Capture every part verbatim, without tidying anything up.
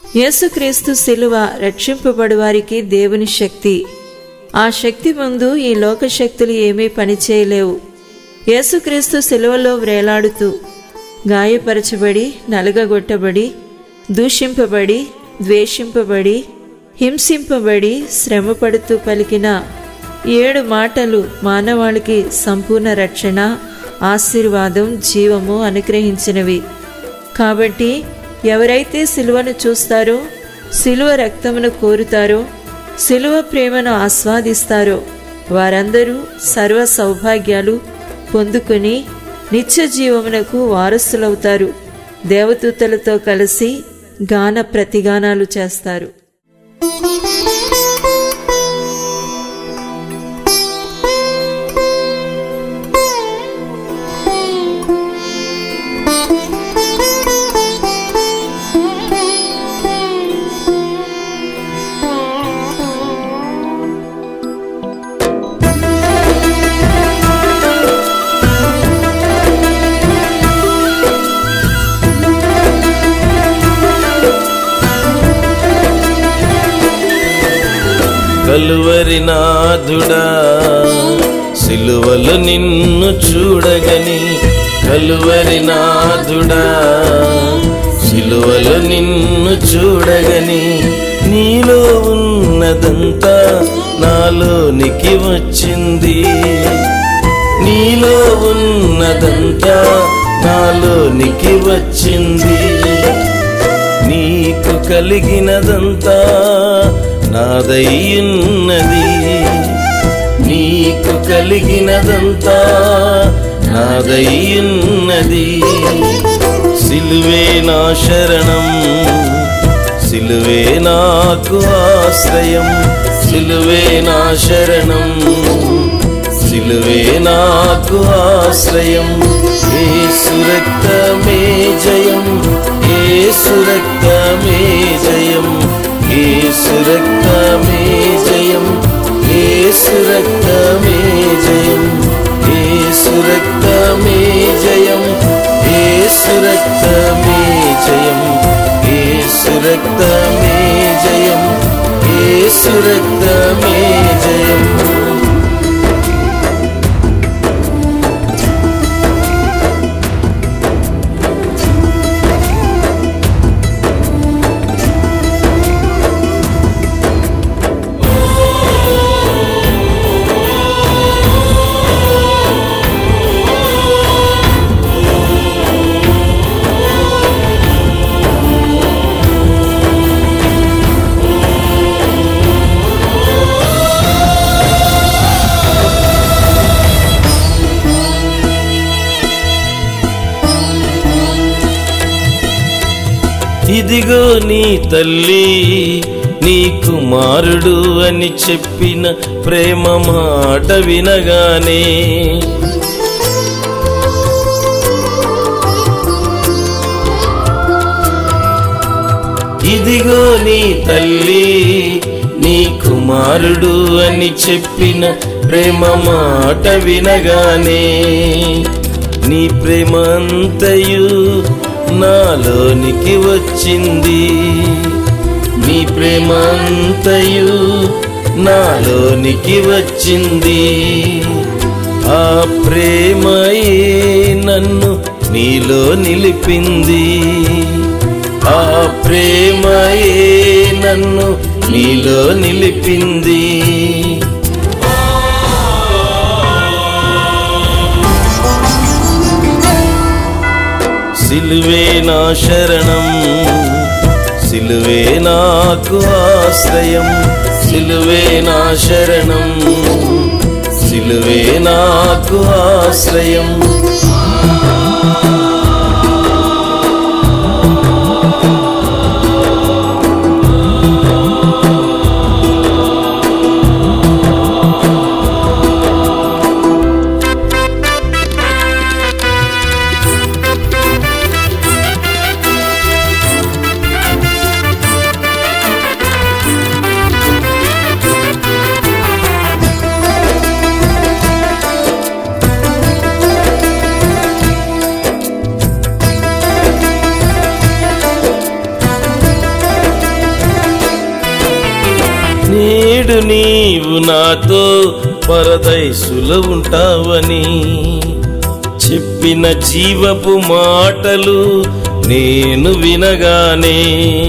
యేసుక్రీస్తు శిలువ రక్షింపబడు వారికి దేవుని శక్తి. ఆ శక్తి ముందు ఈ లోక శక్తులు ఏమీ పనిచేయలేవు. యేసుక్రీస్తు శిలువలో వ్రేలాడుతూ గాయపరచబడి, నలగగొట్టబడి, దూషింపబడి, ద్వేషింపబడి, హింసింపబడి, శ్రమపడుతూ పలికిన ఏడు మాటలు మానవాళికి సంపూర్ణ రక్షణ, ఆశీర్వాదం, జీవము అనుగ్రహించినవి. కాబట్టి ఎవరైతే సిలువను చూస్తారో, సిలువ రక్తమును కోరుతారో, సిలువ ప్రేమను ఆస్వాదిస్తారో వారందరూ సర్వ సౌభాగ్యాలు పొందుకొని నిత్య జీవమునకు వారసులవుతారు. దేవదూతలతో కలిసి గాన ప్రతిగానాలు చేస్తారు. కలువరి నాథుడా సిలువలో నిన్ను చూడగని, కలువరి నాథుడా సిలువలో నిన్ను చూడగని, నీలో ఉన్నదంతా నాలోనికి వచ్చింది, నీలో ఉన్నదంతా నాలోనికి వచ్చింది. నీకు కలిగినదంతా నాదయ్యున్నది, నీకు కలిగినదంతా నాదయ్యున్నది. సిలువే నా శరణం, సిలువే నాకు ఆశ్రయం, సిలువే నా శరణం, సిలువే నాకు ఆశ్రయం. యేసు రక్తమే జయం, యేసు రక్తమే జయం, యేసు రక్తమే జయం, యేసు రక్తమే జయం, యేసు రక్తమే జయం, యేసు రక్తమే జయం, యేసు రక్తమే జయం, యేసు రక్తమే జయం. ఇదిగో నీ తల్లి నీ కుమారుడు అని చెప్పిన ప్రేమ మాట వినగానే, ఇదిగో నీ తల్లి నీ కుమారుడు అని చెప్పిన ప్రేమ మాట వినగానే, నీ ప్రేమ అంతయు నాలోనికి వచ్చింది, నీ ప్రేమ అంతయు నాలోనికి వచ్చింది. ఆ ప్రేమయే నన్ను నీలో నిలిపింది, ఆ ప్రేమయే నన్ను నీలో నిలిపింది. సిలువే నా శరణం, సిలువే నాకు ఆశ్రయం, సిలువే నా శరణం, సిలువే నాకు ఆశ్రయం. నేడు నీవు నాతో పరదైసులో ఉంటావని చెప్పిన జీవపు మాటలు నేను వినగానే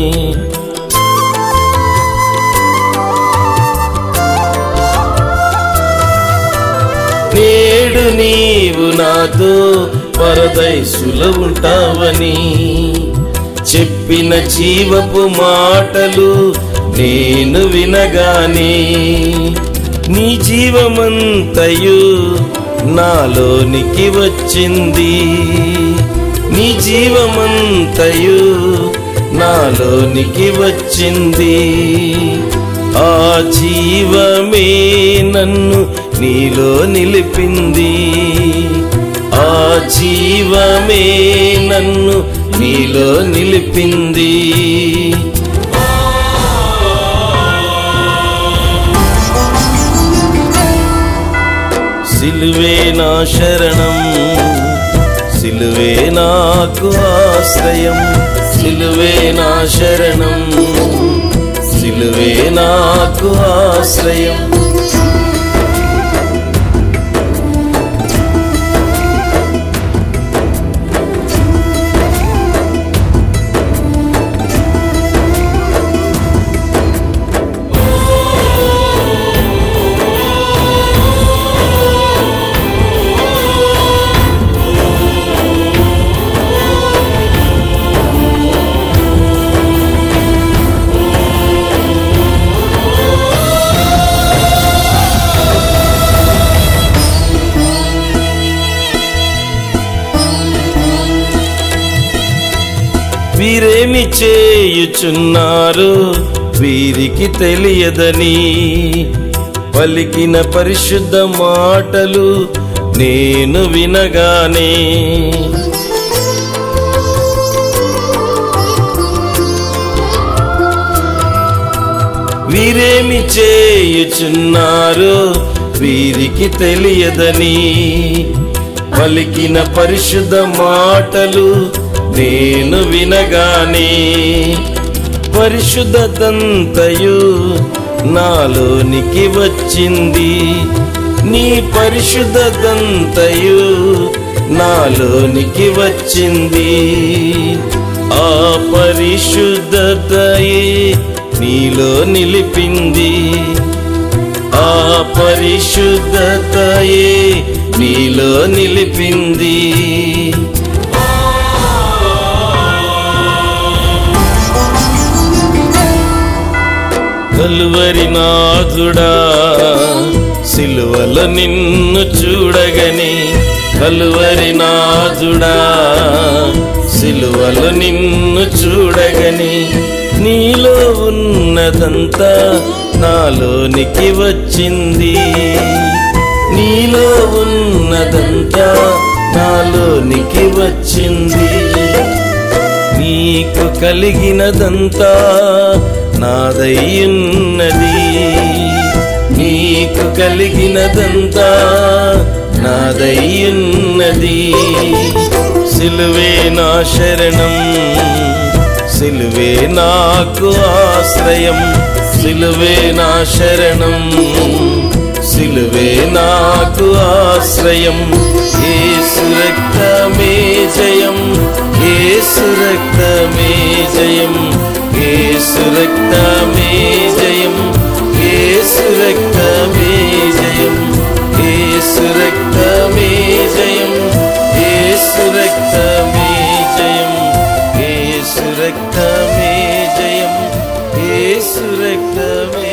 నేడు నీవు నాతో పరదైసులో ఉంటావని చెప్పిన జీవపు మాటలు నేను వినగానే నీ జీవమంతయు నాలోనికి వచ్చింది, నీ జీవమంతయు నాలోనికి వచ్చింది. ఆ జీవమే నన్ను నీలో నిలిపింది, ఆ జీవమే నన్ను నీలో నిలిపింది. సిలువే నా శరణం, సిలువే నాకు ఆశ్రయం, సిలువే నా శరణం, సిలువే నాకు ఆశ్రయం. వీరేమి చేయుచున్నారు వీరికి తెలియదని పలికిన పరిశుద్ధ మాటలు నేను వినగానే వీరేమి చేయుచున్నారు వీరికి తెలియదని పలికిన పరిశుద్ధ మాటలు నేను వినగానే పరిశుద్ధతంతయు నాలోనికి వచ్చింది, నీ పరిశుద్ధతంతయు నాలోనికి వచ్చింది. ఆ పరిశుద్ధతయే నీలో నిలిపింది, ఆ పరిశుద్ధతయే నీలో నిలిపింది. కలువరి నాథుడా సిలువలో నిన్ను చూడగని, కలువరి నాథుడా సిలువలో నిన్ను చూడగని నీలో ఉన్నదంతా నాలోనికి వచ్చింది, నీలో ఉన్నదంతా నాలోనికి వచ్చింది. నీకు కలిగినదంతా నాదయ్యున్నది, నీకు కలిగినదంతా నాదయ్యున్నది. సిలువే నా శరణం, సిలువే నాకు ఆశ్రయం, సిలువే నా శరణం, సిలువే నాకు ఆశ్రయం. యేసు రక్తమే జయం, యేసు రక్తమే జయం, యేసు రక్తమే జయం, యేసు రక్తమే జయం, యేసు రక్తమే జయం, యేసు రక్తమే జయం, యేసు రక్తమే జయం, యేసు రక్తమే